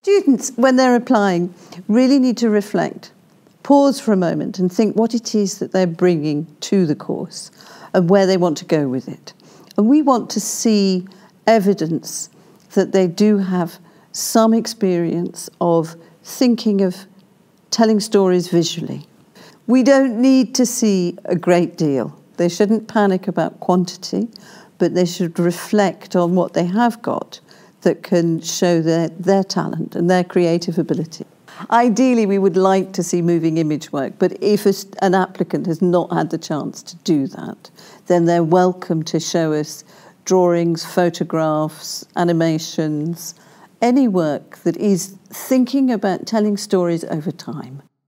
Students, when they're applying, really need to reflect, pause for a moment and think what it is that they're bringing to the course and where they want to go with it. And we want to see evidence that they do have some experience of thinking of telling stories visually. We don't need to see a great deal. They shouldn't panic about quantity, but they should reflect on what they have got that can show their talent and their creative ability. Ideally, we would like to see moving image work, but if an applicant has not had the chance to do that, then they're welcome to show us drawings, photographs, animations, any work that is thinking about telling stories over time.